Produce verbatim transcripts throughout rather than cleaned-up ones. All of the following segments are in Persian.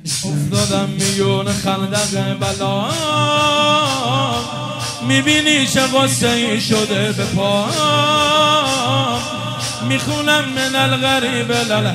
افتادم میون خندق بلا، میبینی چه غصه ای شده به پام. میخونم من الغریب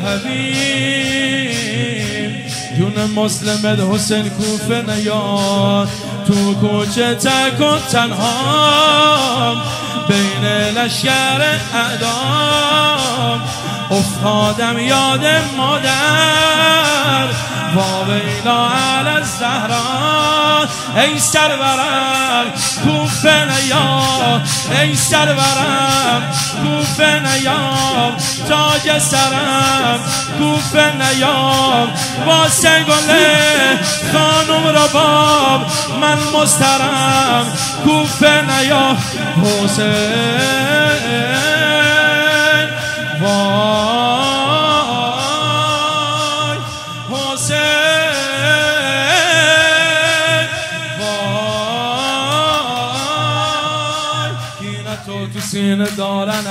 للحبیب، جون مسلمت حسین کوفه نیاد تو کوچه تک و تنها بین لشکر اعدام. افتادم یاد مادر با ویلا علی الزهرا. ای سرورم کوفه نیام، ای سرورم کوفه نیام، تاج سرم کوفه نیام. واسه گله خانم رباب من مسترم کوفه نیام. حسین وای حسین وای، کینه تو تو سینه دارن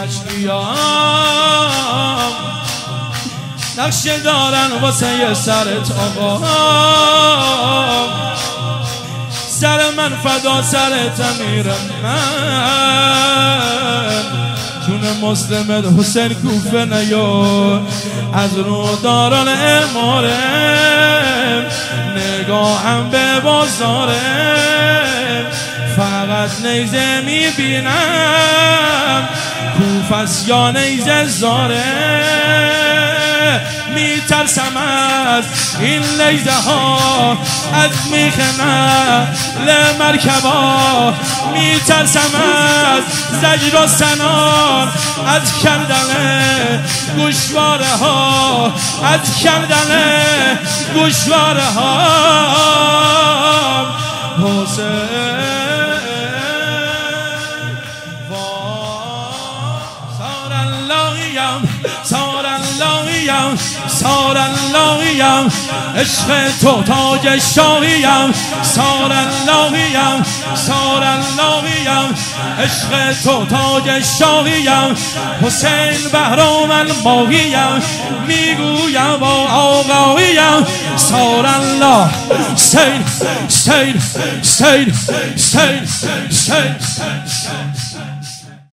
اشقیام، نقشه دارن واسه یه سرت آقا. سر من فدا سرت امیر من، چون مسلمت حسین کوفه نیاد از رو داران اماره. نگاهم به بازاره فقط نیزه میبینم، کوفست یا نیزه زاره. میترسم از این لیزه ها، از میخنه لمرکبا. میترسم از زجر و سنان، از کردن گوشواره ها، از کردن گوشواره ها. حسین سار اللهیم، سار اللهیم، سار اللهیم، عشق تو تاج شاهیم. سار اللهیم، سار اللهیم، عشق تو تاج شاهیم. حسین بهرام الماهیم، میگویم با آقاییم. سار الله سید سید سید سید سید سید